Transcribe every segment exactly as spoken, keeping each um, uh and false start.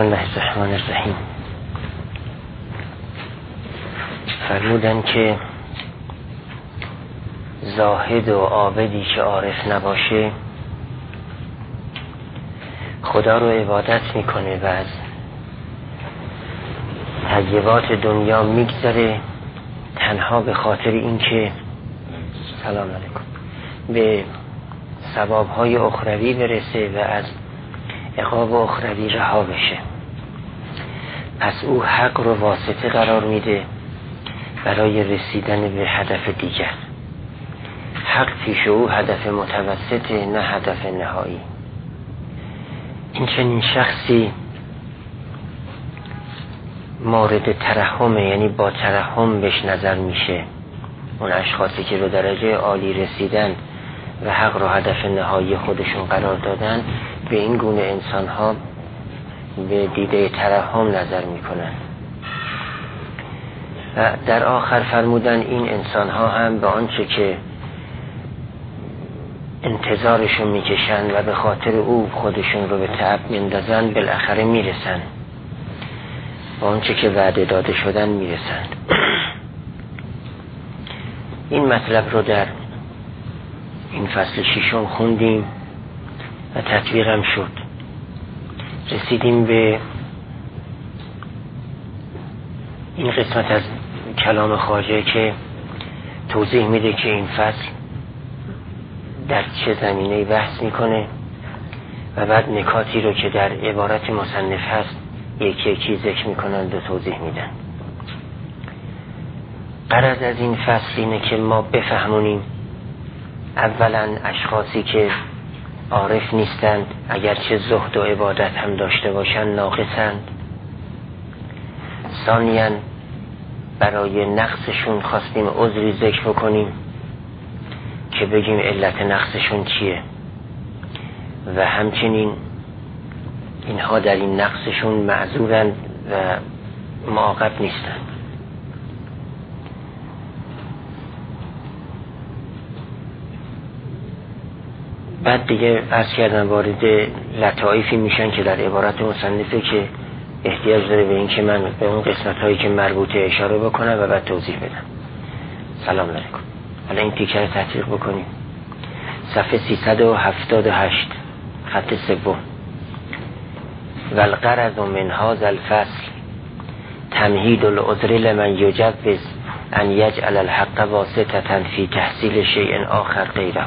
بسم الله الرحمن الرحیم. فرمودن که زاهد و عابدی که عارف نباشه خدا رو عبادت میکنه و از طیبات دنیا میگذره تنها به خاطر اینکه سلام علیکم به ثوابهای اخروی برسه و از عقاب اخروی رها بشه. پس او حق رو واسطه قرار میده برای رسیدن به هدف دیگر. حق پیش او هدف متوسطه، نه هدف نهایی. این چنین شخصی مورد ترحمه، یعنی با ترحم بهش نظر میشه. اون اشخاصی که به درجه عالی رسیدن و حق رو هدف نهایی خودشون قرار دادن، به این گونه انسان ها به دیده ترحم نظر میکنن. و در آخر فرمودن این انسان ها هم به آنچه که انتظارشون میکشن و به خاطر او خودشون رو به تعب میندازن بالاخره میرسن، به آنچه که وعده داده شدن میرسن. این مطلب رو در این فصل ششم خوندیم و تطبیقم شد. رسیدیم به این قسمت از کلام خواجه که توضیح میده که این فصل در چه زمینه بحث میکنه و بعد نکاتی رو که در عبارت مصنف هست یکی یکی ذکر میکنند و توضیح میدن. غرض از این فصل اینه که ما بفهمونیم اولا اشخاصی که عارف نیستند اگرچه زهد و عبادت هم داشته باشند ناقصند. ثانیاً برای نقصشون خواستیم عذری ذکر بکنیم که بگیم علت نقصشون چیه و همچنین اینها در این نقصشون معذورند و معاقب نیستند. بعد دیگه عرض کردم وارد لطائفی میشن که در عبارت مصنفه که احتیاج داره به این که من به اون قسمت هایی که مربوطه اشاره بکنم و بعد توضیح بدم. سلام علیکم. حالا این تیکه رو تطبیق بکنیم. صفحه سیصد و هفتاد و هشت خط سوم. والغرض من هذا الفصل تمهید العذر لمن یجوز ان یجعل الحق واسطة فی تحصیل شیء آخر غیره.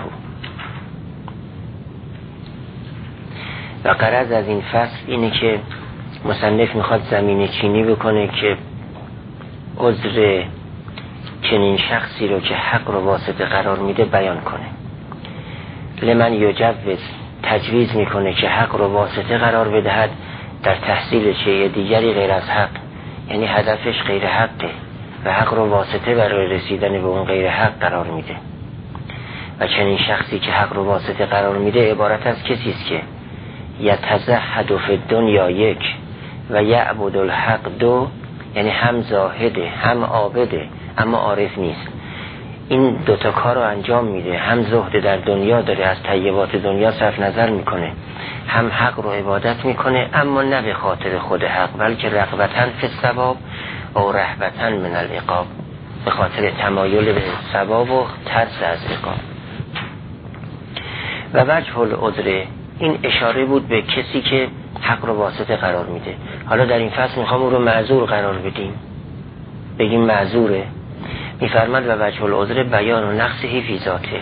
و غرض از این فصل اینه که مصنف میخواد زمینه چینی بکنه که عذر چنین شخصی رو که حق رو واسطه قرار میده بیان کنه. لمن یجوز تجویز میکنه که حق رو واسطه قرار بدهد در تحصیل شیء دیگری غیر از حق، یعنی هدفش غیر حقه و حق رو واسطه برای رسیدن به اون غیر حق قرار میده. و چنین شخصی که حق رو واسطه قرار میده عبارت از کسی است که یتزهد فی الدنیا یک و یعبد الحق دو، یعنی هم زاهده هم عابده اما عارف نیست. این دوتا کار رو انجام میده، هم زهد در دنیا داره، از طیبات دنیا صرف نظر میکنه، هم حق رو عبادت میکنه اما نه به خاطر خود حق بلکه رغبتاً فی الثواب و رهبتاً من العقاب، به خاطر تمایل به ثواب و ترس از عقاب. و وجه العذر این اشاره بود به کسی که حق رو واسطه قرار میده. حالا در این فصل میخوام او رو معذور قرار بدیم، بگیم معذوره. میفرماد و وجه العذر بیان و نقصه فی ذاته.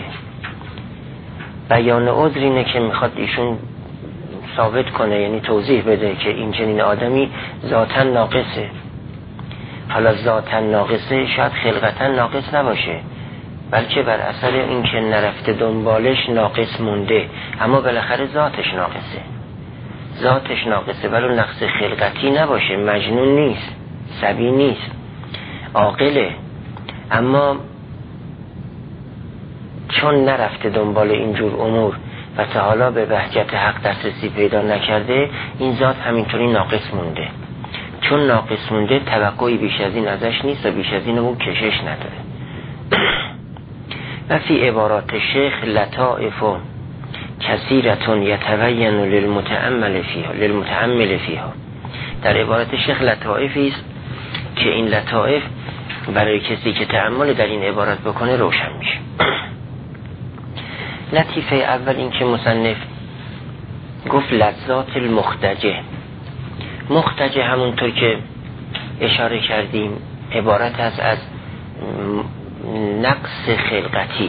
بیان عذر اینه که میخواد ایشون ثابت کنه، یعنی توضیح بده که این چنین آدمی ذاتاً ناقصه. حالا ذاتاً ناقصه شاید خلقتاً ناقص نباشه، بلکه بر اثر این که نرفته دنبالش ناقص مونده، اما بالاخره ذاتش ناقصه. ذاتش ناقصه ولی نقص خلقتی نباشه، مجنون نیست، صبی نیست، عاقله، اما چون نرفته دنبال اینجور امور و تا حالا به بهجت حق دسترسی پیدا نکرده، این ذات همینطوری ناقص مونده. چون ناقص مونده توقعی بیش از این ازش نیست و بیش از این اون کشش نداره. و فی عبارات شیخ لطائف کثیرتون یتبین للمتأمل فیها للمتأمل فیها در عبارت شیخ لطائفی است که این لطائف برای کسی که تأمل در این عبارت بکنه روشن میشه. لطیفه اول این که مصنف گفت لذات المختجه. مختجه همونطور که اشاره کردیم عبارت است از نقص خلقتی.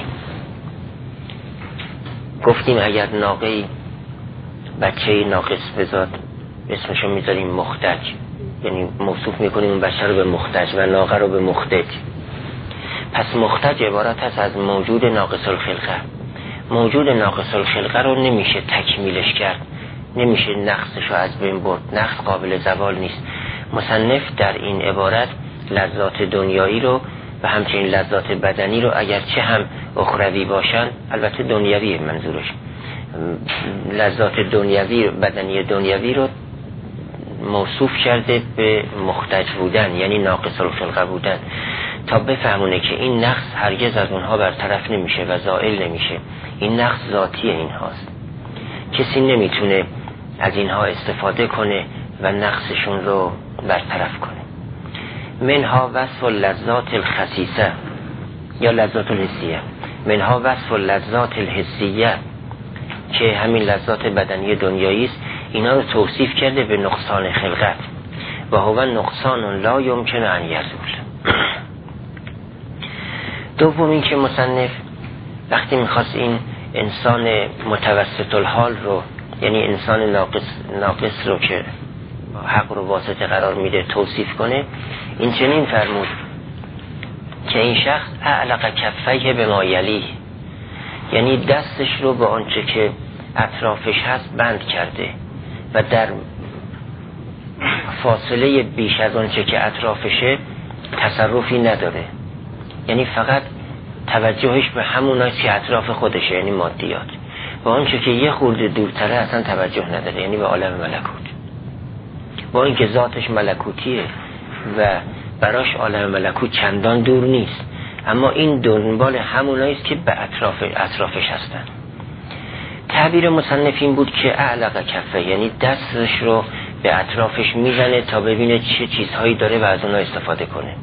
گفتیم اگر ناقه بچه ناقص بزاد اسمشو میذاریم مختج، یعنی موصوف میکنیم اون بچه رو به مختج و ناقه رو به مختج. پس مختج عبارت است از موجود ناقص الخلقه. موجود ناقص الخلقه رو نمیشه تکمیلش کرد، نمیشه نقصش رو از بین برد، نقص قابل زوال نیست. مصنف در این عبارت لذات دنیایی رو و همچنین لذات بدنی رو اگرچه هم اخروی باشن، البته دنیوی منظورش، لذات دنیوی بدنی دنیوی رو موصوف کرده به مختج بودن، یعنی ناقص الخلقه بودن، تا بفهمونه که این نقص هرگز از اونها برطرف نمیشه و زائل نمیشه. این نقص ذاتی این هاست، کسی نمیتونه از اینها استفاده کنه و نقصشون رو برطرف کنه. منها وصف اللذات الخسیسه یا لذات الحسیه، منها وصف اللذات الحسیه که همین لذات بدنی دنیایی است، اینا رو توصیف کرده به نقصان خلقت و هو نقصان لا یمکن ان یزول. دوم این که مصنف وقتی میخواست این انسان متوسط الحال رو، یعنی انسان ناقص ناقص رو که حق رو واسطه قرار میده توصیف کنه، این چنین فرمود که این شخص اعلق کفیه به ما یلیه، یعنی دستش رو به آنچه که اطرافش هست بند کرده و در فاصله بیش از آنچه که اطرافشه تصرفی نداره، یعنی فقط توجهش به همونایی که اطراف خودشه، یعنی مادیات، و آنچه که یه خورده دورتره اصلا توجه نداره، یعنی به عالم ملکوت، با اینکه ذاتش ملکوتیه و براش عالم ملکوت چندان دور نیست، اما این دنبال همونایی است که به اطراف اطرافش هستن. تعبیر مصنف این بود که اعلق کفه، یعنی دستش رو به اطرافش میزنه تا ببینه چه چیزهایی داره و از اونها استفاده کنه.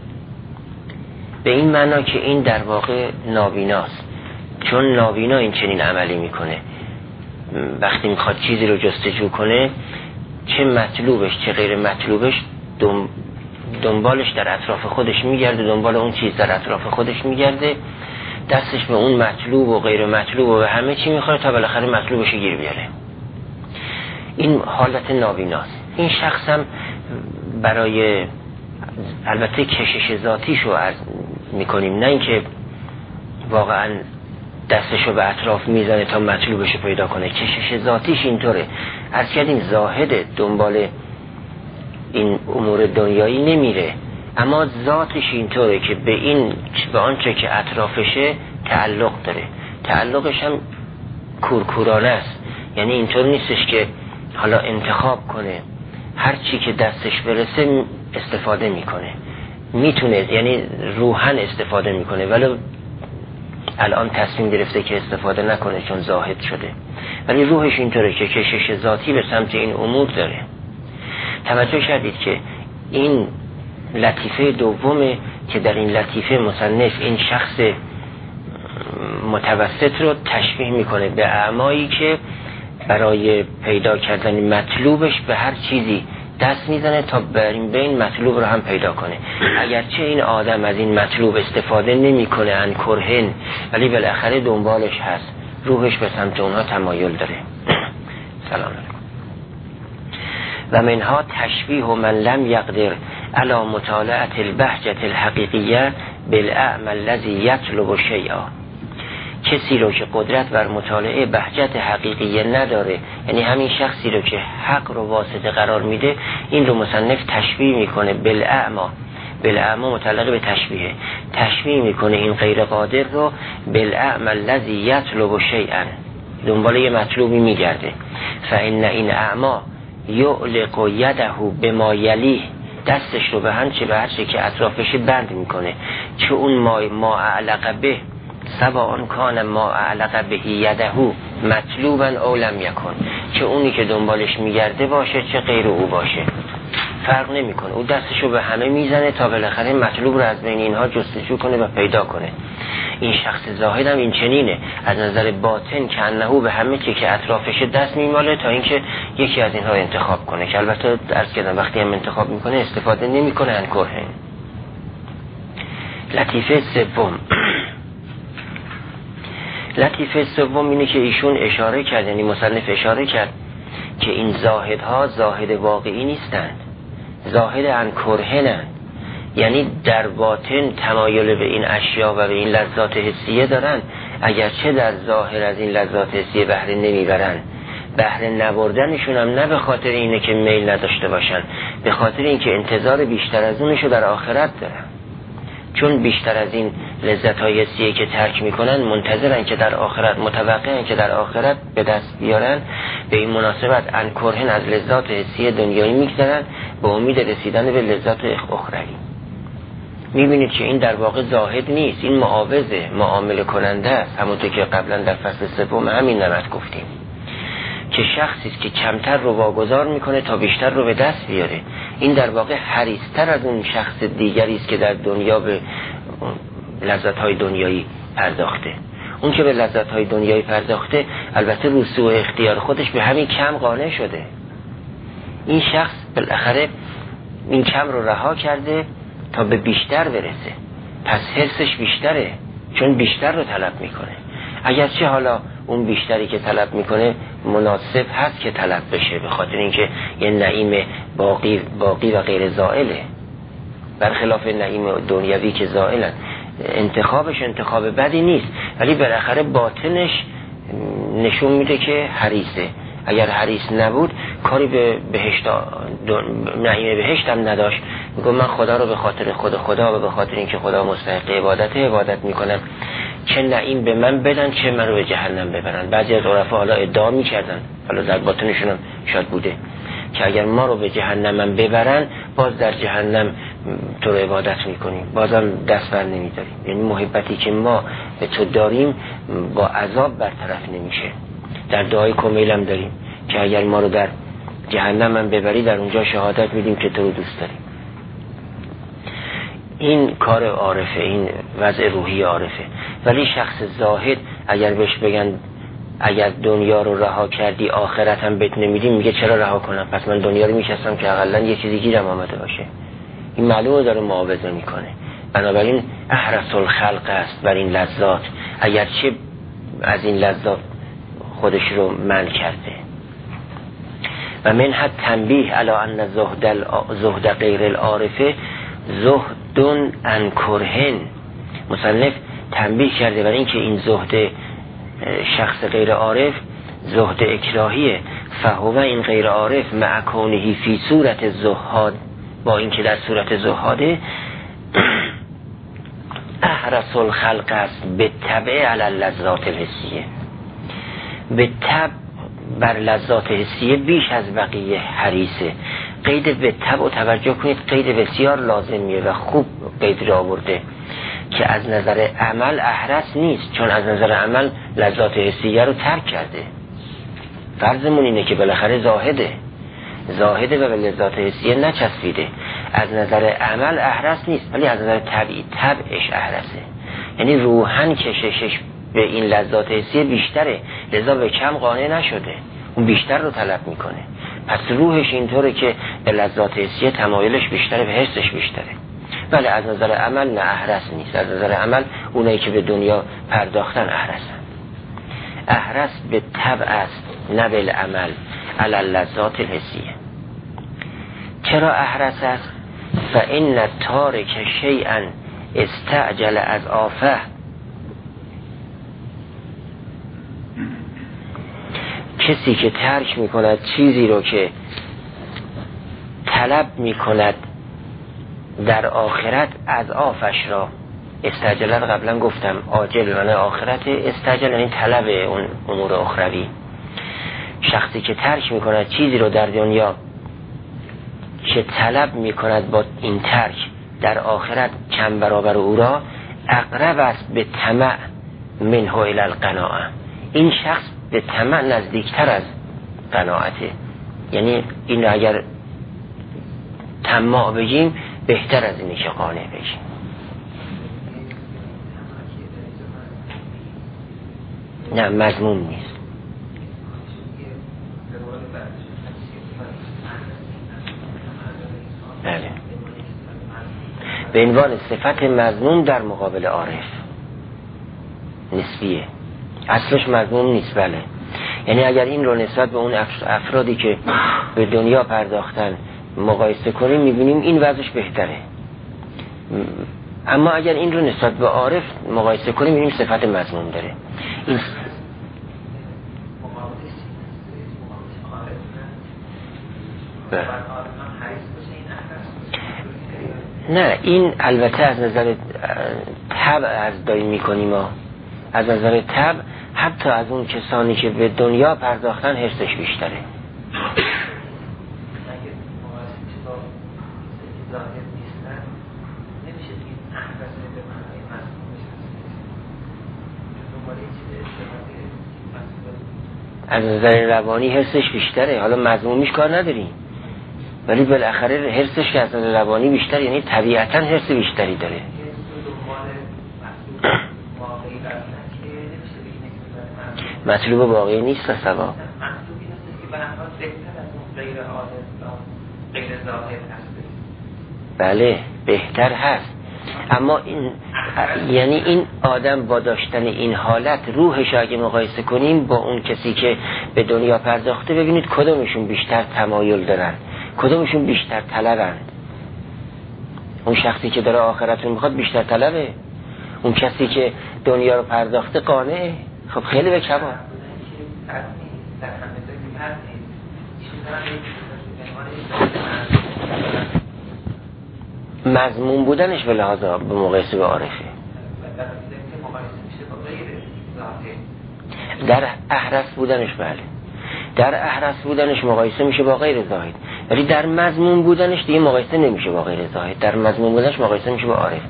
به این معنا که این در واقع نابیناست، چون نابینا این چنین عملی میکنه. وقتی میخواد چیزی رو جستجو کنه، چه مطلوبش چه غیر مطلوبش دم دنبالش در اطراف خودش میگرده، دنبال اون چیز در اطراف خودش میگرده، دستش به اون مطلوب و غیر مطلوب و همه چی میخوره تا بالاخره مطلوبش گیر بیاره. این حالت نابیناست. این شخص هم برای البته کشش ذاتیشو عرض میکنیم، نه اینکه واقعا دستشو به اطراف میزنه تا مطلوبشو پیدا کنه، کشش ذاتیش اینطوره. از کردیم زاهد دنبال این امور دنیایی نمیره، اما ذاتش اینطوره که به این به آنچه که اطرافشه تعلق داره. تعلقش هم کورکورانه است، یعنی اینطور نیستش که حالا انتخاب کنه، هر چی که دستش برسه استفاده میکنه، میتونه، یعنی روحن استفاده میکنه، ولی الان تصمیم گرفته که استفاده نکنه چون زاهد شده، ولی روحش اینطوره که کشش ذاتی به سمت این امور داره. توجه کردید که این لطیفه دومه که در این لطیفه مصنف این شخص متوسط رو تشبیه میکنه به اعمایی که برای پیدا کردن مطلوبش به هر چیزی دست میزنه تا برین بین مطلوب رو هم پیدا کنه. اگرچه این آدم از این مطلوب استفاده نمیکنه ان کرهن، ولی بالاخره دنبالش هست، روحش به سمت اونها تمایل داره. سلام علیکم. و منها تشبیه من لم یقدر علی مطالعه البهجة الحقیقیه بالاعمى الذی یطلب شیئا، کسی رو که قدرت بر مطالعه بهجت حقیقیه نداره، یعنی همین شخصی رو که حق رو واسطه قرار میده، این رو مصنف تشبیه میکنه بالاعمى. بالاعمى متعلق به تشبیه، تشبیه میکنه این غیر قادر رو بالاعمى الذی یطلب شیئا، دنبال یه مطلوبی میگرده. فان این اعمى یعلق یده بما یلیه، دستش رو به هنچه به هرچه که اطرافش بند میکنه، چه اون ما, ما اعلق به سواء کان ما اعلق به یده مطلوبا او لم یکن، چه اونی که دنبالش میگرده باشه چه غیر او باشه. فرق نمیکنه، او دستشو به همه میزنه تا بالاخره مطلوب رو از بین اینها جستجو کنه و پیدا کنه. این شخص زاهد هم این چنینه، از نظر باطن که انهو به همه چی که اطرافش دست میماله تا اینکه یکی از اینها انتخاب کنه، که البته عرض کردم وقتی هم انتخاب میکنه استفاده نمیکنه انکره. لطیفه سوم لطیفه سوم اینه که ایشون اشاره کرد، یعنی مصنف اشاره کرد که این زاهدها زاهد واقعی نیستند، زاهد انکرهنند، یعنی در باطن تمایل به این اشیا و به این لذات حسیه دارن، اگرچه در ظاهر از این لذات حسیه بهره نمیبرن. بهره نبردنشون هم نه به خاطر اینه که میل نداشته باشن، به خاطر اینکه انتظار بیشتر از اونشو در آخرت دارن، چون بیشتر از این لذت‌های حسیه که ترک میکنن منتظرن که در آخرت، متوقعن که در آخرت به دست بیارن. به این مناسبت انکرهن از لذات حسیه دنیایی میگذرن به امید رسیدن به لذات اخروی. میبینید که این در واقع زاهد نیست، این معاوضه، معامله کننده است. همونطور که قبلا در فصل سوم همین نمط گفتیم که شخصی است که کمتر رو واگذار میکنه تا بیشتر رو به دست بیاره. این در واقع حریص‌تر از اون شخص دیگری است که در دنیا به لذت‌های دنیایی پرداخته. اون که به لذت‌های دنیایی پرداخته البته رو سوء اختیار خودش به همین کم قانع شده. این شخص بالاخره این کم رو رها کرده تا به بیشتر برسه، پس حرصش بیشتره چون بیشتر رو طلب میکنه. اگرچه حالا اون بیشتری که طلب میکنه مناسب هست که طلب بشه، به خاطر اینکه یه نعیم باقی باقی و غیر زائله، برخلاف نعیم دنیوی که زائلن. انتخابش انتخاب بدی نیست، ولی بالاخره باطنش نشون میده که حریصه. اگر حریص نبود کاری به بهشت نعیم بهشت هم نداشت، میگه من خدا رو به خاطر خود خدا و به خاطر اینکه خدا مستحق عبادته عبادت میکنم، چه نعیم به من بدن چه من رو به جهنم ببرن. بعضی از عرفا حالا ادعا میکردن، حالا در باطنشون هم شاید بوده، که اگر ما رو به جهنم هم ببرن باز در جهنم تو رو عبادت میکنیم، بازم دست بر نمیداریم. یعنی محبتی که ما به تو داریم با عذاب برطرف نمیشه. در دعای کمیل هم داریم که اگر ما رو در جهنم هم ببری در اونجا شهادت میدیم که تو رو دوست داریم. این کار عارفه، این وضع روحی عارفه. ولی شخص زاهد اگر بهش بگن اگر دنیا رو رها کردی آخرت هم بهت نمیدیم، میگه چرا رها کنم؟ پس من دنیا رو میشستم که اقلا یه چیزی گیرم آمده باشه. این معلومه داره معاوضه میکنه. بنابراین احرص الخلق است بر این لذات، اگرچه از این لذات خودش رو منع کرده. و من حد تنبیه علی ان زهد زهد غیر العارفه زهد انکرهن. مصنف تنبیه کرده برای اینکه این زهد شخص غیر عارف زهد اکراهیه. فهو این غیر عارف مع کونه فی صورت زهاد، با اینکه در صورت زهاده احرص الخلق است به تبع علی لذات الحسیه، به تبع بر لذات حسیه بیش از بقیه حریصه. قید به تبع و توجه کنید، قید بسیار لازمیه و خوب قید را آورده که از نظر عمل احرص نیست، چون از نظر عمل لذات حسیه رو ترک کرده. فرضمون اینه که بالاخره زاهده زاهده و به لذات حسیه نچسبیده. از نظر عمل احرص نیست، ولی از نظر طبعی طبعش احرصه، یعنی روحن کششش به این لذات حسیه بیشتره، لذا به کم قانع نشده، اون بیشتر رو طلب میکنه. پس روحش اینطوره که به لذات حسیه تمایلش بیشتره، به حسش بیشتره. ولی از نظر عمل نه احرص نیست. از نظر عمل اونایی که به دنیا پرداختن احرصن. احرص به طبع است نه به عمل علی لذات الحسیه. چرا احرص است؟ فإن تارک شیئا استعجل از آفه. کسی که ترک میکند چیزی رو که طلب میکند در آخرت از آفش را، استعجلت قبلا گفتم عاجل و نه آخرت، استعجل یعنی طلب اون امور اخروی. شخصی که ترک میکند چیزی رو در دنیا که طلب میکند با این ترک در آخرت چند برابر او را، اقرب است به طمع منه الی القناعه. این شخص به طمع نزدیکتر از قناعته. یعنی این اگر طماع بگیم بهتر از اینه که قانع بگیم. نه مضمون نیست. بله به عنوان صفت مضمون در مقابل عارف نسبیه، اصلش مضمون نیست. بله یعنی اگر این رو نسبت به اون افرادی که به دنیا پرداختن مقایسه کنیم میبینیم این وضعش بهتره، اما اگر این رو نسبت به عارف مقایسه کنیم میبینیم صفت مضمون داره. این بله. نه این البته از نظر طبع از داریم میکنیم ما. از نظر طبع حتی از اون کسانی که به دنیا پرداختن حرصش بیشتره. از نظر روانی حرصش بیشتره، حالا مضمومیش کار نداریم، ولی بالاخره حرصش که از نظر روانی بیشتره، یعنی طبیعتاً حرص بیشتری داره. مطلوب واقعی نیست سوا. بله بهتر هست، اما این یعنی این آدم با داشتن این حالت روحش اگه مقایسه کنیم با اون کسی که به دنیا پرداخته، ببینید کدومشون بیشتر تمایل دارن، کدومشون بیشتر طلبن. اون شخصی که داره آخرت رو میخواد بیشتر طلبه، اون کسی که دنیا رو پرداخته قانعه. خب خیلی به کبار مضمون بودنش به لحاظ به مقایسه به عارفه. در احرس بودنش بله، در احرس بودنش مقایسه میشه با غیر زاهد، ولی در مضمون بودنش دیگه مقایسه نمیشه با غیر زاهد. در مضمون بودنش مقایسه میشه با عارف.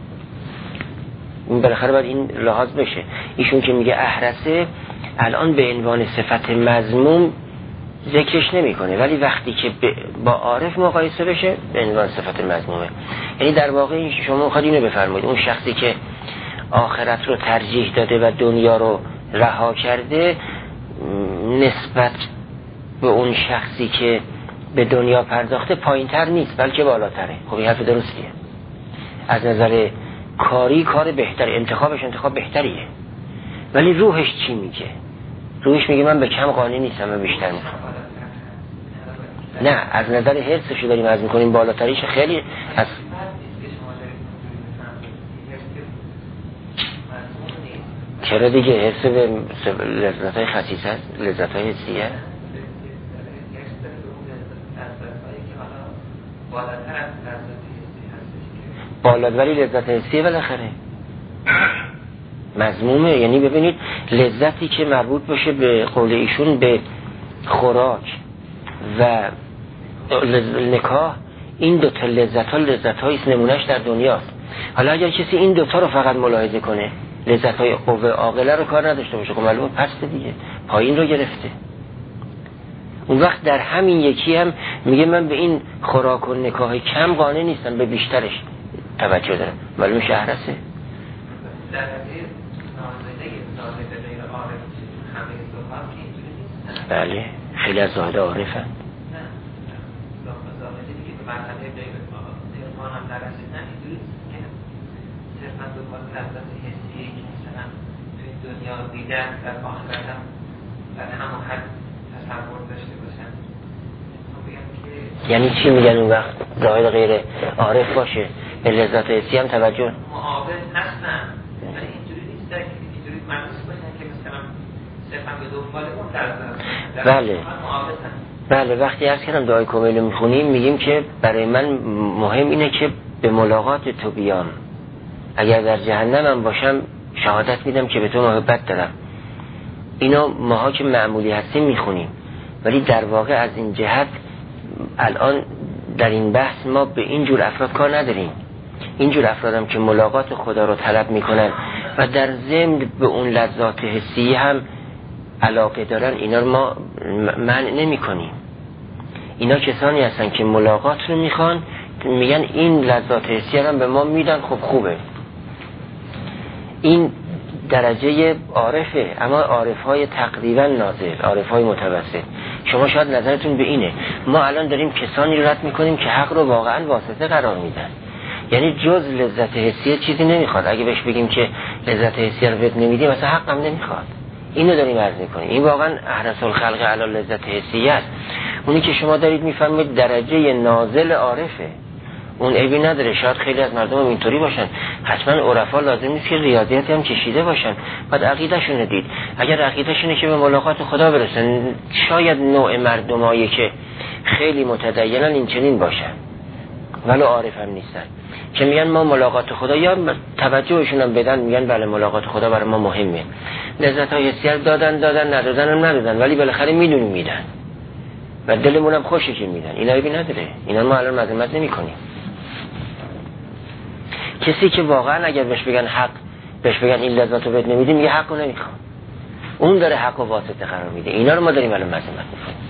این بالاخره باید این لحاظ بشه. ایشون که میگه احرسه الان به عنوان صفت مضمون ذکرش نمیکنه، ولی وقتی که با عارف مقایسه بشه به عنوان صفت مضمومه. یعنی در واقع شما میخواد اینو بفرمایید اون شخصی که آخرت رو ترجیح داده و دنیا رو رها کرده نسبت به اون شخصی که به دنیا پرداخته پایین‌تر نیست بلکه بالاتره. خب این حرف درستیه. از نظر کاری کار بهتر، انتخابش انتخاب بهتریه، ولی روحش چی میگه؟ روحش میگه من به کم قانع نیستم، من بیشتر میخوام. نه از نظر حرصش رو داریم از میکنیم بالاتریش خیلی از چرا دیگه حرص به لذت‌های خسیس هست، لذت‌های حسیه. بالاتر ولی لذت حسیه بالاخره مضمومه. یعنی ببینید لذتی که مربوط باشه به قول ایشون به خوراک و نکاح، این دوتا لذت ها لذت هاییست نمونهش در دنیاست. حالا اگر کسی این دوتا رو فقط ملاحظه کنه، لذت های قوه عاقله رو کار نداشته باشه، خب معلومه پسته دیگه، پایین رو گرفته. اون وقت در همین یکی هم میگه من به این خوراک و نکاح کم قانع نیستم، به بیشترش توجه دارم. معلومه شهرسه. بله خیلی از زاهد عارفن. نه زاهده دیگه به مرحله غیر عرفان هم نرسیدن اینجوری که صرفا دنبال لذت حسیه که مثلا توی دنیا دیدن در آخرت هم در همون حد تصور داشته باشن. یعنی چی میگن اون وقت زاهد غیر عارف باشه به لذت حسی هم توجه معاون هستن، ولی اینجوری نیست که اینجوری مخصوص باشن که مثلا صرفا به دنبال اون لذت. بله بله وقتی عرض کردم دعای کمیل میخونیم میگیم که برای من مهم اینه که به ملاقات تو بیام، اگر در جهنمم باشم شهادت میدم که به تو محبت دارم. اینا ماها که معمولی هستیم میخونیم، ولی در واقع از این جهت الان در این بحث ما به این جور افراد کار نداریم. این جور افرادم که ملاقات خدا رو طلب میکنن و در ضمن به اون لذات حسی هم علاقه دارن، اینا رو ما منع نمی کنیم. اینا کسانی هستن که ملاقات رو میخوان، میگن این لذات حسی هم به ما میدن، خب خوبه. این درجه عارفه، اما عارفهای تقریبا نازل، عارفهای متوسط. شما شاید نظرتون به اینه ما الان داریم کسانی رو رد میکنیم که حق رو واقعا واسطه قرار میدن، یعنی جز لذت حسی چیزی نمیخواد. اگه بهش بگیم که لذت حسی رو بهت نمیدیم، مثلا حقم نمیخواد. اینو داریم عرض میکنیم. این واقعا احرص الخلق علی لذت حسی است. اونی که شما دارید میفهمید درجه نازل عارفه، اون عیبی نداره. شاید خیلی از مردم هم اینطوری باشن، حتما عرفا لازم نیست که ریاضیاتی هم کشیده باشن، بعد عقیدهشون دید. اگر عقیدهشونه که به ملاقات خدا برسن، شاید نوع مردمایی که خیلی متدینن این چنین باشن ولو عارف هم نیستن، که میگن ما ملاقات خدا، یا توجهشون هم بدن میگن بله ملاقات خدا برای ما مهمه. لذت های حسی دادن دادن ندادن هم ندادن، ولی بالاخره میدونیم میدن و دلمون هم خوشه که میدن. اینا عیبی نداره، اینا ما الان مذمت نمی‌کنیم. کسی که واقعا اگر بهش بگن حق، بهش بگن این لذت رو بهت نمیدیم، میگه حق رو نمیخوام، اون داره حق و واسطه قرار میده. اینا رو ما داریم الان مذمت میکنیم.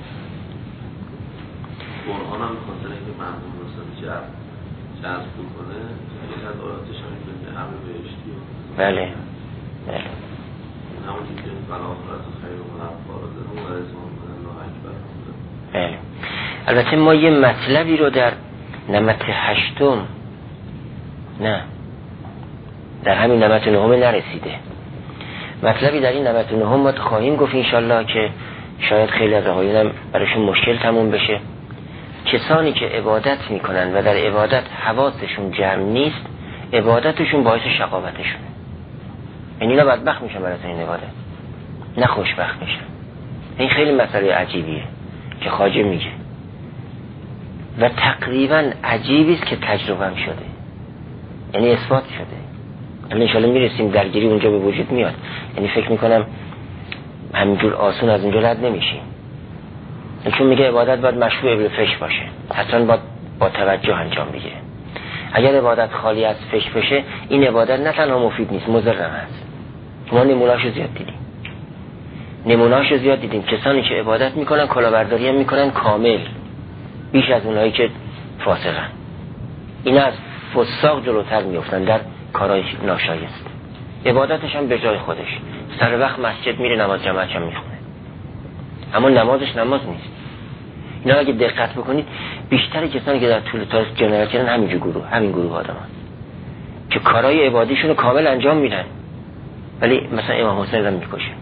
قرآن هم خاطر اینکه مردم رو جذب جذب کنه، خیلی از آیاتش هم میگه همه بهشتی. بله بله. همون که فلاخرت خیر و مغفرت و رضوان الله اکبر. بله. البته ما یه مطلبی رو در نمط هشتم، نه در همین نمط نهم نرسیده، مطلبی در این نمط نهم ما خواهیم گفت انشالله که شاید خیلی از آقایونم براشون مشکل تموم بشه. کسانی که عبادت میکنن و در عبادت حواسشون جمع نیست، عبادتشون باعث شقاوتشونه. یعنی اینا بدبخت میشن برای این عبادت، نه خوشبخت میشن. این خیلی مسئله عجیبیه که خواجه میگه و تقریبا عجیبی است که تجربه هم شده، یعنی اثبات شده. الان انشالله میرسیم درگیری اونجا به وجود میاد. یعنی فکر میکنم همینجور آسون از اونجا رد نمیشیم، چون میگه عبادت باید مشروع به فش باشه، حتما باید با توجه انجام بگیره. اگر عبادت خالی از فش بشه، این عبادت نه تنها مفید نیست، مضر هم هست. ما نمونه‌اشو زیاد دیدیم، نمونه‌اشو زیاد دیدیم. کسانی که عبادت میکنن کلاهبرداری هم میکنن کامل، بیش از اونایی که فاسقن. اینا از فساق جلوتر میافتن در کارهای ناشایست. عبادتش هم به جای خودش، سر وقت مسجد میره، نماز جماعت هم میخونه، اما نمازش نماز نیست. اینا اگه دقت بکنید بیشتر کسانی که در طول تاریخ جنایت کردن همین گروه، همین گروه آدمان که کارهای عبادیشون رو کامل انجام میدن، ولی مثلا امام حسین رو میکشه،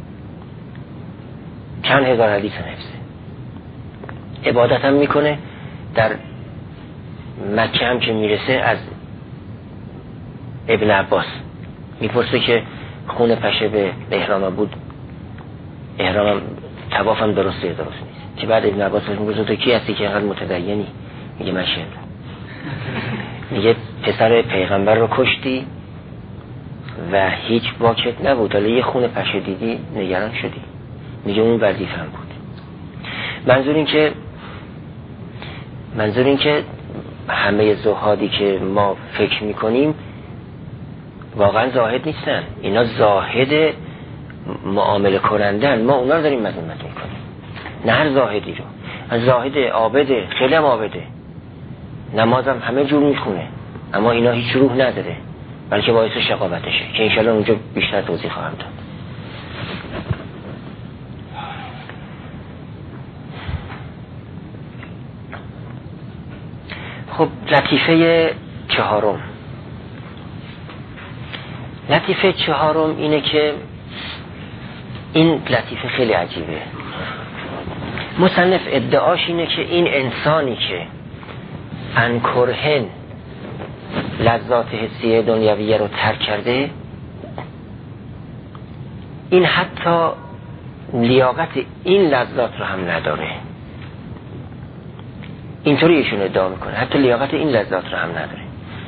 چند هزار حدیث حفظه، عبادت هم میکنه. در مکه هم که میرسه از ابن عباس میپرسه که خون پشه به احرام بود، احرامم طوافم درسته یا درست نیست. که بعد ابن عباس میگه تو کی هستی که اینقدر متدینی؟ میگه من شهر. میگه پسر پیغمبر رو کشتی و هیچ باکت نبود، حالا یه خون پشه دیدی نگران شدی. میگه اون وظیفه‌ام بود. منظور این که منظور این که همه زهادی که ما فکر میکنیم واقعا زاهد نیستن، اینا زاهد معامله کنندن. ما اونا رو داریم مذمت میکنیم، نه هر زاهدی رو. زاهد عابده، خیلی هم عابده، نمازم همه جور میخونه، اما اینا هیچ روح نداره، بلکه باعث شقاوتشه که انشالله اونجا بیشتر توضیح خواهم داد. خب لطیفه چهارم، لطیفه چهارم اینه که این لطیفه خیلی عجیبه. مصنف ادعاش اینه که این انسانی که انکرهن لذات حسی دنیویه رو ترک کرده، این حتی لیاقت این لذات رو هم نداره. اینطوری ایشون ادعا میکنه حتی لیاقت این لذات رو هم نداره.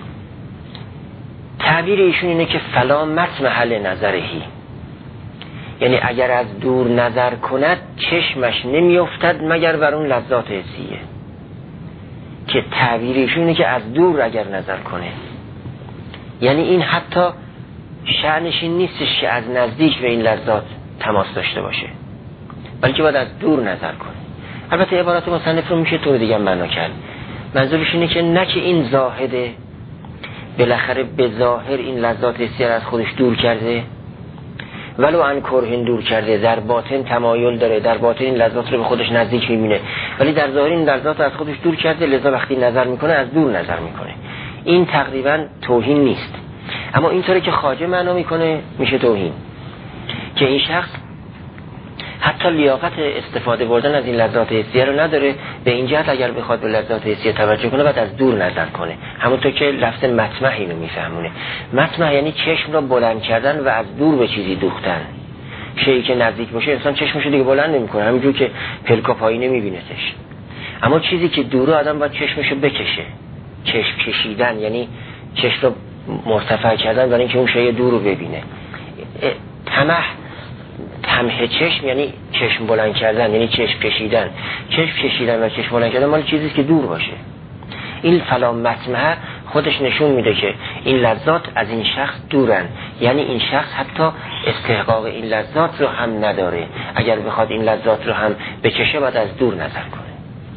تعبیر ایشون اینه که فلا مطمحل نظرهی، یعنی اگر از دور نظر کند چشمش نمیافتد مگر بر اون لذات حسیه. که تعبیر ایشون اینه که از دور اگر نظر کنه، یعنی این حتی شأنش این نیستش که از نزدیک به این لذات تماس داشته باشه، بلکه باید از دور نظر کنه. البته عبارات مصنف رو میشه طور دیگه معنا کرد. منظورش اینه که نه که این زاهده بالاخره به ظاهر این لذات حسی از خودش دور کرده، ولو ان کرهن دور کرده، در باطن تمایل داره، در باطن این لذات رو به خودش نزدیک میبینه، ولی در ظاهر این لذات از خودش دور کرده، لذا وقتی نظر میکنه از دور نظر میکنه. این تقریبا توهین نیست، اما اینطوری که خواجه معنا میکنه میشه توهین، که این شخص حتی لیاقت استفاده بردن از این لذات حسیه رو نداره. به این جهت اگر بخواد به لذات حسیه توجه کنه باید از دور نظر کنه. همونطور که لفظ مطمح اینو میفهمونه. مطمح یعنی چشم رو بلند کردن و از دور به چیزی دوختن. شیئی که نزدیک باشه انسان چشمشو دیگه بلند نمیکنه، همینجور که پلکا پایی نمیبینتش. اما چیزی که دوره آدم باید چشمشو بکشه. چشم کشیدن یعنی چشم رو مرتفع کردن برای اینکه اون شیء دور رو ببینه. طمح طمح چشم یعنی چشم بلند کردن، یعنی چشم کشیدن. چشم کشیدن و چشم بلند کردن مال چیزی که دور باشه. این فلا مطمع خودش نشون میده که این لذات از این شخص دورن، یعنی این شخص حتی استحقاق این لذات رو هم نداره. اگر بخواد این لذات رو هم بچشه باید از دور نظر کنه.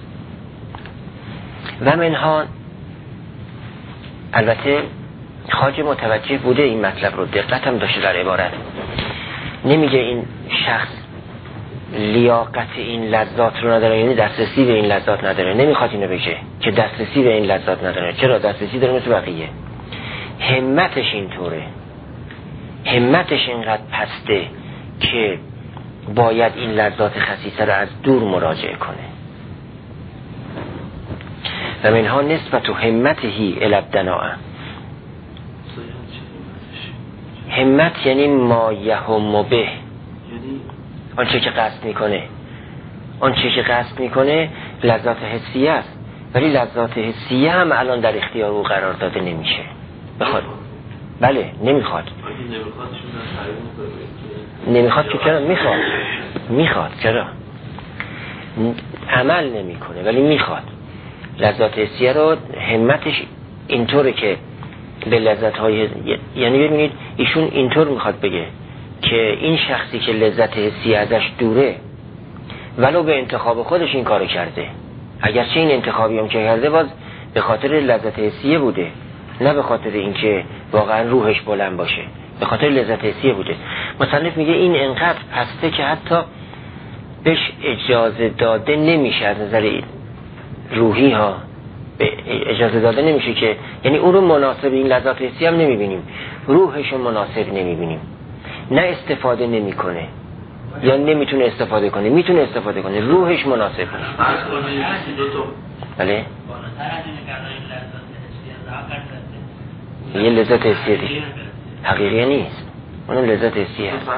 و منها البته خواجه متوجه بوده این مطلب رو، دقت هم داشته در عبارت. نمیگه این شخص لیاقت این لذات رو نداره، یعنی دسترسی به این لذات نداره. نمیخواد اینو بگه که دسترسی به این لذات نداره. چرا؟ دسترسی داره مثل بقیه. همتش اینطوره، همتش اینقدر پسته که باید این لذات خسیسه رو از دور مراجعه کنه. و منها نسبت و همتهی الابدناء. همت یعنی ما یهم به، آنچه که قصد میکنه. آنچه که قصد میکنه لذات حسیه است، ولی لذات حسیه هم الان در اختیار او قرار داده نمیشه. بخواد بله نمیخواد نمیخواد که چرا میخواد میخواد چرا عمل نمیکنه ولی میخواد. لذات حسیه رو همتش اینطوره که به لذت های، یعنی ببینید ایشون اینطور میخواد بگه که این شخصی که لذت حسی ازش دوره ولو به انتخاب خودش این کارو کرده، اگرچه این انتخابی هم که کرده باز به خاطر لذت حسیه بوده، نه به خاطر اینکه واقعا روحش بلند باشه، به خاطر لذت حسیه بوده. مصنف میگه این انقدر پسته که حتی بهش اجازه داده نمیشه، از نظر روحی ها به اجازه داده نمیشه که، یعنی اون رو مناسب این لذات حسی هم نمیبینیم، روحش رو مناسب نمیبینیم، نه استفاده نمیکنه یا نمیتونه استفاده کنه، میتونه استفاده کنه، روحش مناسب نیست. بله یه لذت حسیه دیگه حقیقی نیست، اونم لذت حسیه هست.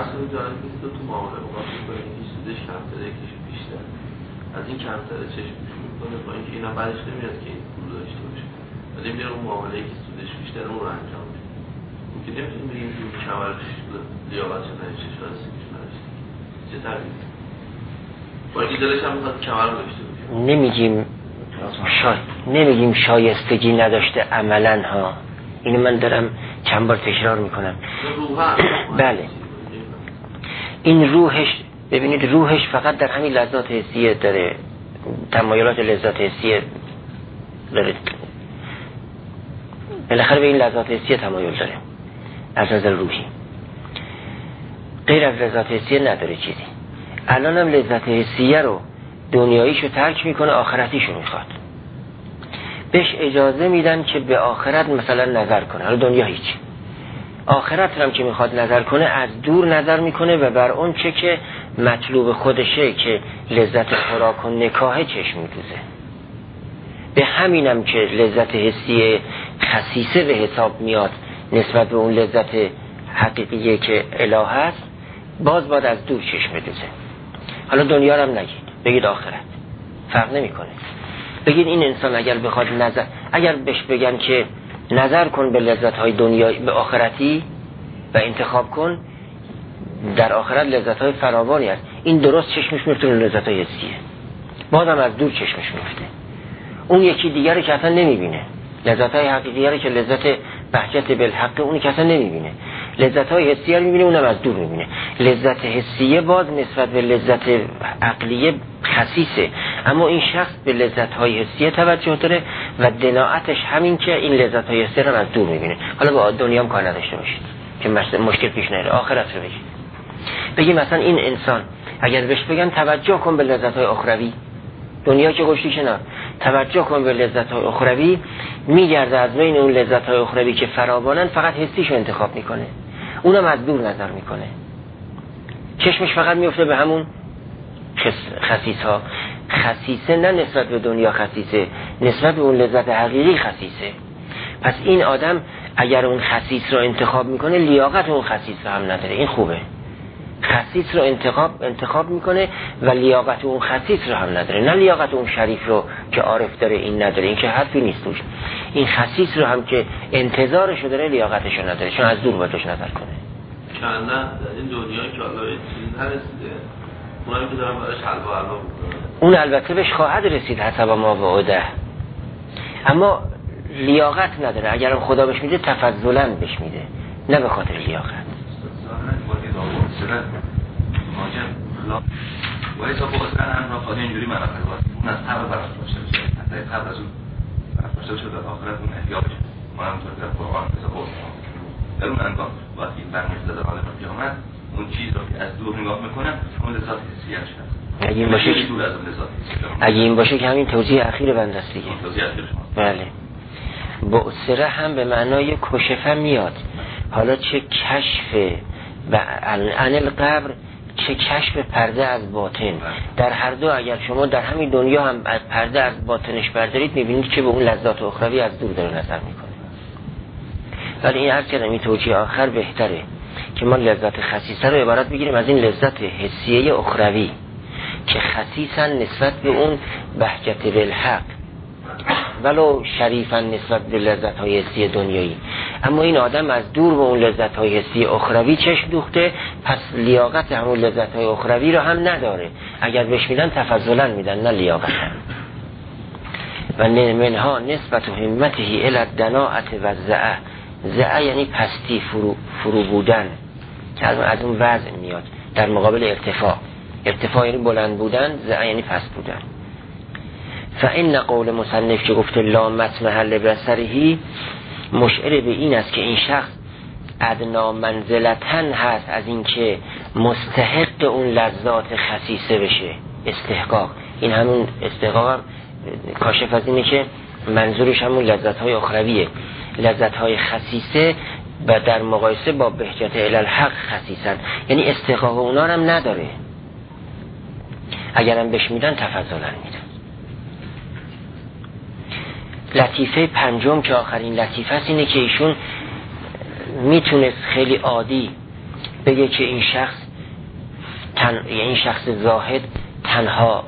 از این کمتره چشم کنه با اینکه اینا بعدش نمیاد که این پول داشته باشه، ولی میره اون معامله‌ای که سودش بیشتره اون رو انجام میده. اون که نمیتونیم بگیم که کمرش لیاقت چه نداشته شاید سیکش نداشته چه تربیده با اینکه دلش هم میخواد کمر رو داشته باشه. نمیگیم شا... نمیگیم شایستگی نداشته عملاً ها، اینو من دارم چند بار تکرار میکنم. بله این روحش، ببینید روحش فقط در همین لذات حسیه داره، تمایلات لذات حسیه داره، بالاخره به این لذات حسیه تمایل داره از نظر روحی، غیر از لذات حسیه نداره چیزی. الان هم لذت حسیه رو دنیاییشو ترک میکنه، آخرتیشو میخواد، بهش اجازه میدن که به آخرت مثلا نظر کنه. حالا دنیا هیچ، آخرت هم که میخواد نظر کنه از دور نظر میکنه و بر اون چه که مطلوب خودشه که لذت خوراک و نکاح چشم میدوزه. به همینم که لذت حسی خسیسه به حساب میاد نسبت به اون لذت حقیقیه که اله هست، باز باید از دور چشم میدوزه. حالا دنیا رو هم نگید، بگید آخرت، فرق نمیکنه. بگید این انسان اگر بخواد نظر، اگر بهش بگن که نظر کن به لذت های دنیایی به آخرتی و انتخاب کن، در آخرت لذت های فراوانی هست، این درست چشمش میفته اون لذت های حسیه، بازم از دور چشمش میفته. اون یکی دیگری که اصلا نمیبینه، لذت های حقیقی که لذت بهجت بالحق اونی که اصلا نمیبینه، لذت های حسیه رو میبینه، اونم از دور میبینه. لذت حسیه باز نسبت به لذت عقلیه خسیسه، اما این شخص به لذت‌های حسی توجه داره و دناعتش همین که این لذت‌های حسی رو از دور می‌بینه. حالا با دنیا هم کار نداشته باشید که مشکل پیش نیاره، آخرت رو بگید. بگی مثلا این انسان اگر بهش بگن توجه کن به لذت‌های اخروی، دنیا که گوشتی کنار، توجه کن به لذت‌های اخروی، میگرده از بین اون لذت‌های اخروی که فراوانن فقط حسیشو انتخاب میکنه، اونم از دور نظر میکنه، چشمش فقط میفته به همون خسیس ها. خسیسه نه نسبت به دنیا خسیسه، نسبت به اون لذت حقیقی خسیسه. پس این آدم اگر اون خسیس رو انتخاب میکنه لیاقت اون خسیس رو هم نداره، این خوبه. خسیس رو انتخاب انتخاب میکنه و لیاقت اون خسیس رو هم نداره، نه لیاقت اون شریف رو که عارف داره این نداره، این که حرفی نیست توش. این خسیس رو هم که انتظارش رو داره لیاقتش رو نداره، چون از دور باتش نظر کنه. چند نه این دنیایی که حالا چیزی نرسیده اونایی که دارم برش حلوا حلوا میکنه، اون البته بهش خواهد رسید حسب ما وعده، اما لیاقت نداره. اگرم خدا بهش میده تفضلا بهش میده، نه به خاطر لیاقت. ولی تا بازرن هم را خواهد اینجوری منافع باید اون از قبل برات باشته بشه، حتی قبل از اون برات باشته بشه در آخرت اون احیاء بشه. ما همونطور در قرآن بسا قول در اون انگام باید این برمیزده در حال قیامت اون چیز رو که از دور نگاه میکنم اون لذات حسی هست. اگه این باشه دور از اون لذات حسی، اگه این باشه که همین توضیح اخیر بنده است دیگه. توضیح اخیر شما. بله. بعثره هم به معنای کشفه میاد. حالا چه کشف و عن القبر، چه کشف پرده از باطن. در هر دو اگر شما در همین دنیا هم از پرده از باطنش بردارید میبینید که به اون لذات اخروی از دور داره نظر میکنه. ولی این هر کدام این توجیه آخر بهتره که ما لذت خسیسه رو عبارت بگیریم از این لذت حسیه اخروی که خسیسن نسبت به اون بهجت بالحق ولو شریفن نسبت به لذت های حسی دنیایی. اما این آدم از دور به اون لذت های حسی اخروی چشم دوخته، پس لیاقت همون لذت های اخروی رو هم نداره. اگر بهش میدن تفضلا میدن، نه لیاقت هم. و منها نسبت و همته الی الدناعت و زعه. زعه یعنی پستی، فرو, فرو بودن که از اون وزن میاد در مقابل ارتفاع. ارتفاع یعنی بلند بودن، زعه یعنی پست بودن. فإن قول مصنف که گفته لا مطمح لبصرهی مشعر به این است که این شخص ادنا منزلتن هست از این که مستحق اون لذات خسیسه بشه. استحقاق، این همون استحقاق هم کاشف از اینه که منظورش همون لذت های اخرویه. لذت های خسیسه و در مقایسه با بهجت الالحق خسیسن، یعنی استحقاق اونا هم نداره. اگرم بهش میدن تفضلا میدن. لطیفه پنجم که آخرین لطیفه است اینه که ایشون میتونست خیلی عادی بگه که این شخص تن... این شخص زاهد تنها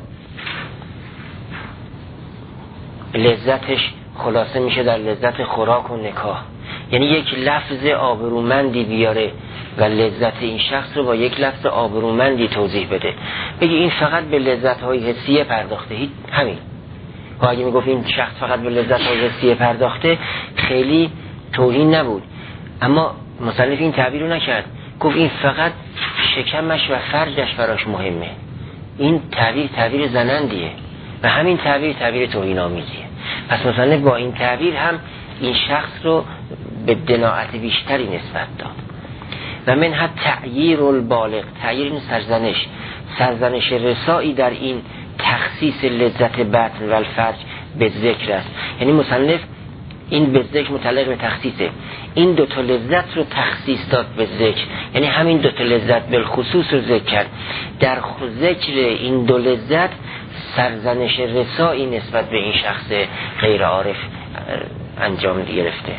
لذتش خلاصه میشه در لذت خوراک و نکاح، یعنی یک لفظ آبرومندی بیاره و لذت این شخص رو با یک لفظ آبرومندی توضیح بده. بگه این فقط به لذت های حسیه پرداخته، هیچ همین. و اگه میگفت این شخص فقط به لذت های حسیه پرداخته خیلی توهین نبود، اما مصنف این تعبیر رو نکرد، گفت این فقط شکمش و فرجش براش مهمه. این تعبیر تعبیر زنندیه و همین تعبیر تعبیر توهین آمیزیه. پس مصنف با این تعبیر هم این شخص رو به دناعت بیشتری نسبت داد. و من حد تعییر البالغ، تعییر این سرزنش سرزنش رسایی در این تخصیص لذت بطن و الفرج به ذکر است. یعنی مصنف این به ذکر متعلق به تخصیصه، این دوتا لذت رو تخصیص داد به ذکر، یعنی همین دوتا لذت بالخصوص رو ذکر کرد. در ذکر این دو لذت سرزنش رسایی نسبت به این شخص غیر عارف انجام گرفته.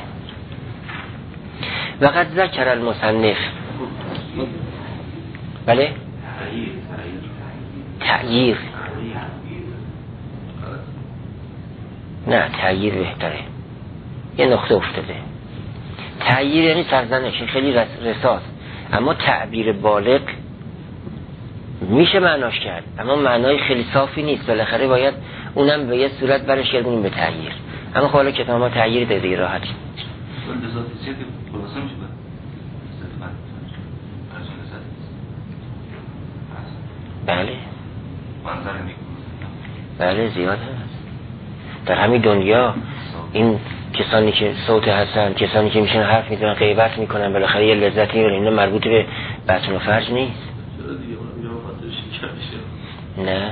و قد ذکر المصنف بله تعییر، نه تعییر بهتره، یه نقطه افتاده. تعییر یعنی سرزنش خیلی رساست، اما تعبیر بالغ میشه معناش کرد اما معنای خیلی صافی نیست، بالاخره باید اونم به یه صورت برش گردونیم به تعییر. اما خب حالا کتاب ما تعییر ده دیگه راحتی. بله بله زیاد هست در همین دنیا. این کسانی که صوت هستن، کسانی که میشن حرف میزنن، غیبت میکنن، بالاخره یه لذتی میبرن. اینا مربوط به بطن و فرج نیست. نه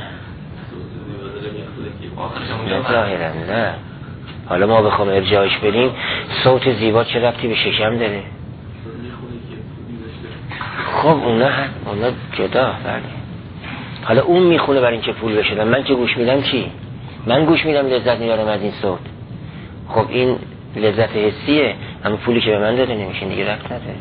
نه ظاهرا نه. حالا ما بخوام ارجاعش بدیم، صوت زیبا چه ربطی به شکم داره؟ خب اونا هم اونا جدا. بله حالا اون میخونه برای اینکه پول بشه، من که گوش میدم چی؟ من گوش میدم لذت میبرم از این صوت. خب این لذت حسیه، اما پولی که به من داده نمیشه دیگه، ربط نداره.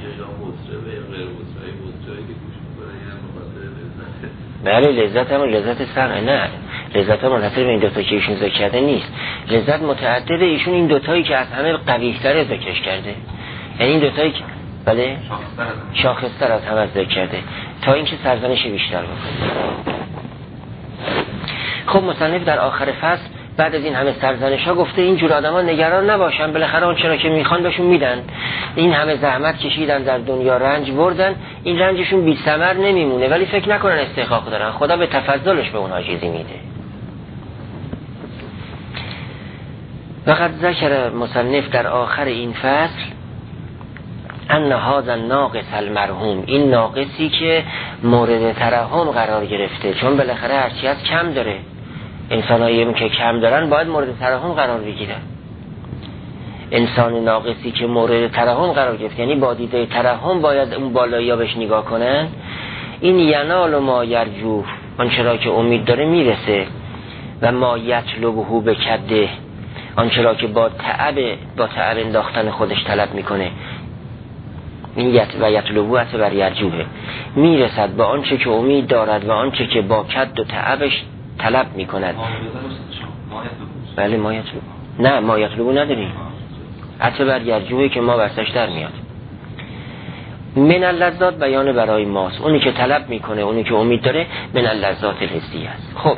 بله لذت هم لذت سمع، نه لذت هم منحصر به این دوتا که ایشون ذکر کرده نیست. لذت متعدده. ایشون این دوتایی که از همه قوی‌تر ذکرش کرده، یعنی این دوتایی که بله شاخص‌تر از همه ذکر کرده تا اینکه سرزنش بیشتر بکنه. خب مصنف در آخر فصل بعد از این همه سرزنش ها گفته این جور آدما نگران نباشن، بالاخره اون چرا که میخوان بهشون میدن. این همه زحمت کشیدن، در دنیا رنج بردن، این رنجشون بی ثمر نمیمونه، ولی فکر نکنن استحقاق دارن، خدا به تفضلش به اونها چیزی میده. وقد ذکر مصنف در آخر این فصل ان هذا الناقص المرحوم، این ناقصی که مورد ترحم قرار گرفته، چون بالاخره هرچی از کم داره، انسانایی که کم دارن باید مورد ترحم قرار بگیرن. انسان ناقصی که مورد ترحم قرار گرفت، یعنی با دیده ترحم باید اون بالایی ها بهش نگاه کنن. این ینال و ما یرجو، آنچه را که امید داره میرسه، و ما یطلبه بکده، آنچه را که با تعب با تعب انداختن خودش طلب میکنه. این یت و یطلبه هست بر یرجوه، میرسد با آنچه که امید دارد و آنچه که با کد و تعبش طلب میکند. بله ما یطلبه، نه ما یطلبه نداریم، حتی بر یرجوه که ما بستش در میاد. من اللذات بیان برای ماست، اونی که طلب میکنه، اونی که امید داره، من اللذات الحسی است. خب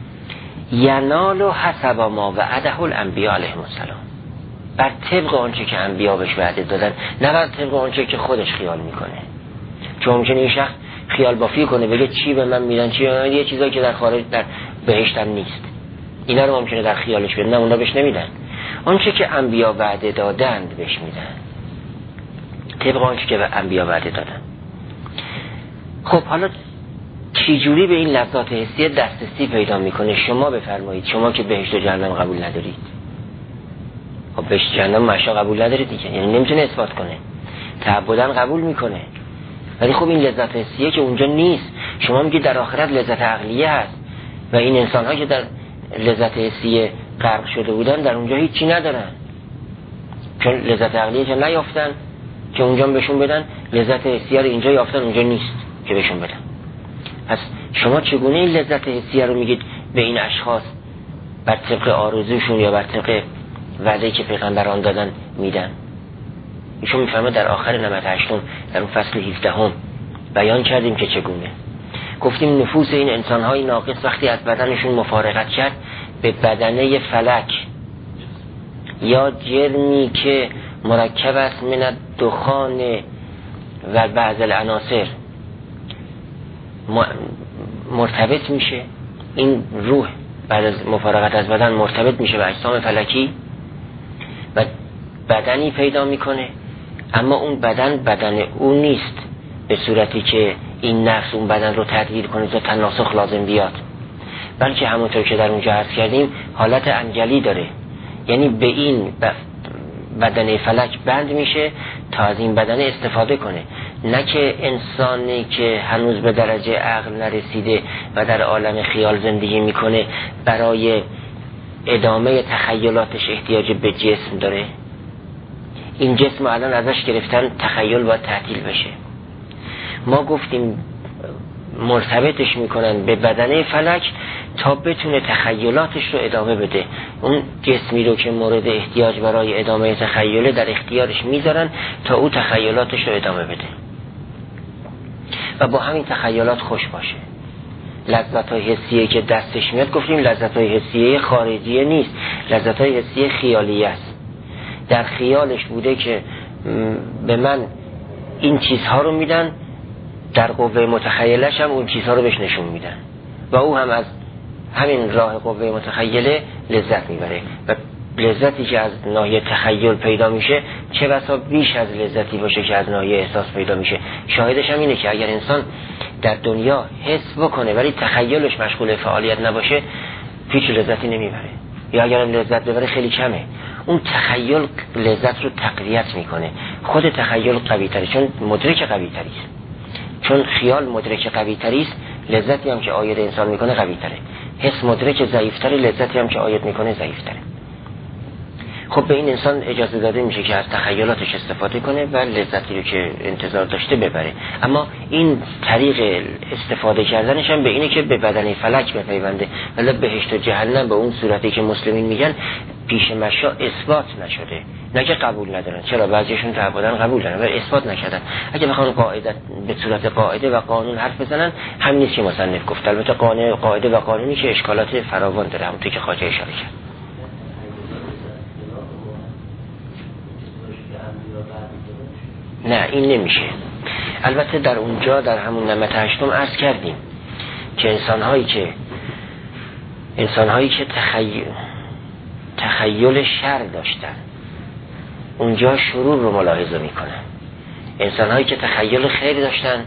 ینال و حسب ما وعده الانبیاء علیهم السلام، بر طبق آنچه که انبیا بهش وعده دادن، نه بر طبق آنچه که خودش خیال میکنه. چون ممکنه این شخص خیال بافی کنه، بگه چی به من میدن، چی به من، یه چیزایی که در خارج در بهشت هم نیست، اینا رو ممکنه در خیالش بدن، نه اونا بهش نمیدن. آنچه که انبیا وعده دادند بهش میدن، طبق آنچه که انبیا وعده دادن. خب حالا چی جوری به این لذات حسی دسترسی پیدا میکنه؟ شما بفرمایید، شما که بهشت و جهنم قبول ندارید. خب بهشت جهنم ماشا قبول نداره دیگه، یعنی نمیتونه اثبات کنه. تعبداً قبول میکنه، ولی خب این لذت حسیه که اونجا نیست. شما میگید در آخرت لذت عقلیه هست، و این انسان ها که در لذت حسیه غرق شده بودن در اونجا هیچی ندارن، چون لذت عقلیه که نیافتن که اونجا بهشون بدن، لذت حسیه رو اینجا یافتن، اونجا نیست که بهشون بدن. پس شما چگونه این لذت حسیه رو میگید به این اشخاص بر طبق آرزوشون یا بر طبق وعده‌ای که پیغمبران دادن میدن؟ ایشون میفهمه در آخر نمط هشتم در اون فصل هفده هم بیان کردیم که چگونه. گفتیم نفوس این انسان‌های ناقص وقتی از بدنشون مفارقت کرد، به بدنه فلک یا جرمی که مرکب است من دخان و بعض العناصر مرتبط میشه. این روح بعد از مفارقت از بدن مرتبط میشه به اجسام فلکی و بدنی پیدا میکنه، اما اون بدن بدن اون نیست به صورتی که این نفس اون بدن رو تغییر کنه تا تناسخ لازم بیاد، بلکه همونطور که در اونجا عرض کردیم حالت انگلی داره، یعنی به این بدن فلک بند میشه تا از این بدن استفاده کنه، نه که انسانی که هنوز به درجه عقل نرسیده و در عالم خیال زندگی میکنه برای ادامه تخیلاتش احتیاج به جسم داره. این جسم الان ازش گرفتن، تخیل باید تعطیل بشه. ما گفتیم مرتبطش میکنن به بدنه فلک تا بتونه تخیلاتش رو ادامه بده. اون جسمی رو که مورد احتیاج برای ادامه تخیله در اختیارش میذارن تا او تخیلاتش رو ادامه بده و با همین تخیلات خوش باشه. لذت‌های حسیه که دستش میاد، گفتیم لذت‌های حسیه خارجیه نیست، لذت‌های حسیه خیالیه است. در خیالش بوده که به من این چیزها رو میدن، در قوه متخیلش هم اون چیزها رو بهش نشون میدن و او هم از همین راه قوه متخیله لذت میبره و لذتی که از ناحیه تخیل پیدا میشه چه بسا بیش از لذتی باشه که از ناحیه احساس پیدا میشه. شاهدش هم اینه که اگر انسان در دنیا حس بکنه ولی تخیلش مشغول فعالیت نباشه هیچ لذتی نمیبره، یا اگر لذت ببره خیلی کمه. اون تخیل لذت رو تقویت میکنه. خود تخیل قوی تره چون مدرک قوی تری است، چون خیال مدرک قوی تری است، لذتی هم که عاید انسان میکنه قوی تره. حس مدرک ضعیف تره، لذتی هم که عاید میکنه ضعیف تره. خب به این انسان اجازه داده میشه که از تخیلاتش استفاده کنه و لذتی رو که انتظار داشته ببره، اما این طریق استفاده کردنش هم به اینه که به بدن فلک بپیونده. ولی بهشت و جهنم به اون صورتی که مسلمین میگن پیش مشا اثبات نشده، نه که قبول ندارن. چرا بعضیشون تعبدن قبول دارن ولی اثبات نکردن. اگه بخوان قاعده به صورت قاعده و قانون حرف بزنن همین نیست که مصنف گفت. البته قاعده و قانونی که اشکالات فراوان داره، همونطور که خواجه اشاره کرد. نه این نمیشه. البته در اونجا در همون نمت هشتم عرض کردیم که انسانهایی که انسانهایی که تخیل تخیل شر داشتن اونجا شرور رو ملاحظه میکنن. انسانهایی که تخیل خیر داشتن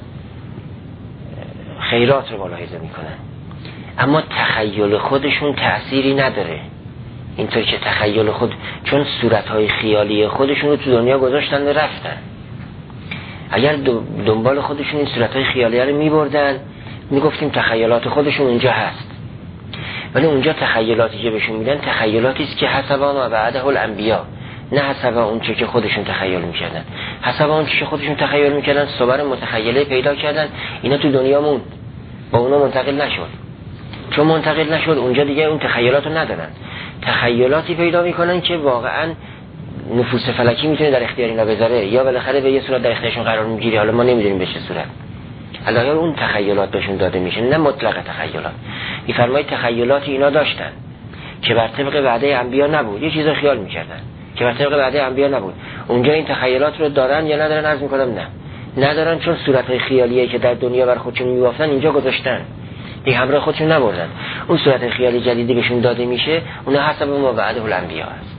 خیرات رو ملاحظه میکنن، اما تخیل خودشون تأثیری نداره. اینطور که تخیل خود، چون صورتهای خیالی خودشون رو تو دنیا گذاشتن و رفتن. اگر دنبال خودشون این صورتهای خیالی رو میبردن میگفتیم تخیلات خودشون اونجا هست، ولی اونجا تخیلاتی که بهشون میدن تخیلاتی است که حسب آن و بعده الانبیا، نه حسب اون چه که خودشون تخیل میکردن. حسب اون چه که خودشون تخیل میکردن صور متخیله پیدا کردن، اینا تو دنیا موند، با اونا منتقل نشد. چون منتقل نشد اونجا دیگه اون تخیلات رو ندارن. تخیلاتی پیدا میکنن که واقعا نفوس فلکی میتونه در اختیار اینا بذاره، یا بالاخره به یه صورت در اختیارشون قرار میگیره، حالا ما نمیدونیم به چه صورت. الان اون تخیلات بهشون داده میشه، نه مطلق تخیلات. میفرمایید تخیلات اینا داشتن که بر طبق وعده انبیا نبود، یه چیزا خیال میکردن که بر طبق وعده انبیا نبود. اونجا این تخیلات رو دارن یا ندارن؟ عرض میکنم نه ندارن، چون صورتهای خیالیه که در دنیا بر خودشون میوافتن اینجا گذاشتن، دیگه همراه خودشون نبردن. اون صورت خیالی جدیدی بهشون داده میشه، اونا حسب ما وعده الانبیا است.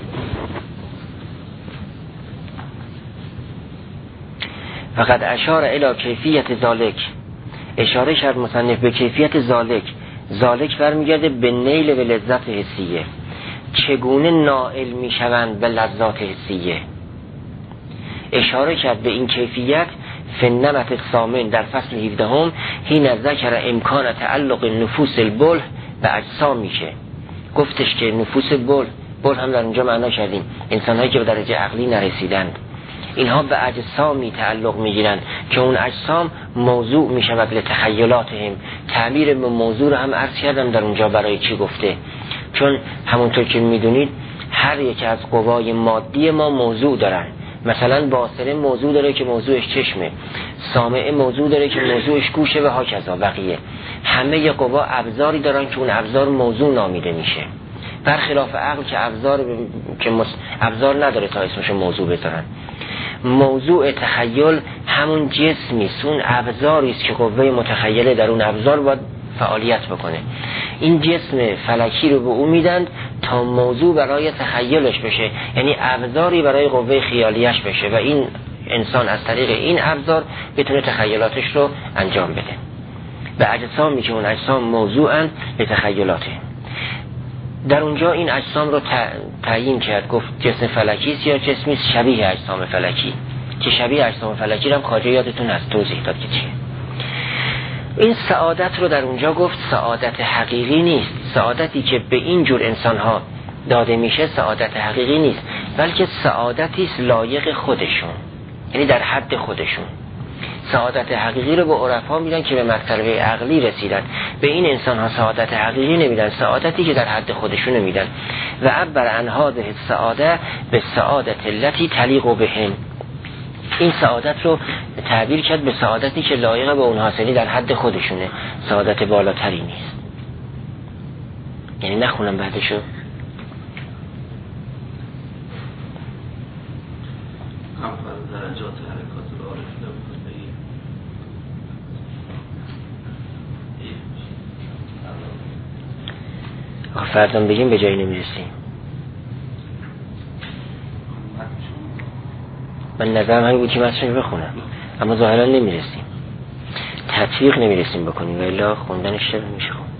فقط اشار الی کیفیت ذالک، اشاره کرد مصنف به کیفیت ذالک. ذالک برمیگرده به نیل و لذت حسیه، چگونه نائل میشوند به لذات حسیه. اشاره کرد به این کیفیت فنمت الثامن در فصل هفده هم حین ذکر امکان تعلق نفوس البل به اجسام میشه. گفتش که نفوس بل بل هم در اونجا معنا کردیم انسانهایی که به درجه عقلی نرسیدند، اینها به اجسامی تعلق میگیرند که اون اجسام موضوع میشود لتخیلاتهم. تعبیر به موضوع رو هم عرض کردم در اونجا برای چی گفته، چون همونطور که میدونید هر یک از قوای مادی ما موضوع دارن. مثلا باصره موضوع داره که موضوعش چشمه، سامعه موضوع داره که موضوعش گوشه و هاکذا بقیه. همه قوا ابزاری دارن که اون ابزار موضوع نامیده میشه، برخلاف عقل که ابزار که مس... ابزار نداره تا اسمش موضوع بذارن. موضوع تخیل همون جسمی است، اون ابزاری است که قوه متخیله در اون ابزار باید فعالیت بکنه. این جسم فلکی رو به او میدن تا موضوع برای تخیلش بشه، یعنی ابزاری برای قوه خیالیش بشه و این انسان از طریق این ابزار بتونه تخیلاتش رو انجام بده. به اجسامی که اون اجسام موضوعن به تخیلاته. در اونجا این اجسام رو تعیین کرد، گفت جسم فلکی است یا جسمی شبیه اجسام فلکی، که شبیه اجسام فلکی رو هم خواجه یادتون از توضیح داد که چیه. این سعادت رو در اونجا گفت سعادت حقیقی نیست. سعادتی که به این جور انسانها داده میشه سعادت حقیقی نیست، بلکه سعادتی است لایق خودشون، یعنی در حد خودشون. سعادت حقیقی رو به عرفا میدن که به مرتبه عقلی رسیدن. به این انسان ها سعادت حقیقی نمیدن، سعادتی که در حد خودشون میدن. و عبر عن هذه السعاده به سعادت التي تلیق بهم. این سعادت رو تعبیر کرد به سعادتی که لایق به اون حاصلی در حد خودشونه، سعادت بالاتری نیست. یعنی نخونم بعدشو. فردا بگیم به جایی نمیرسیم. من نظرم همین بود که متنش بخونم، اما ظاهرا نمیرسیم، تطبیق نمیرسیم بکنیم، ولی خوندنش چرا میشه خون.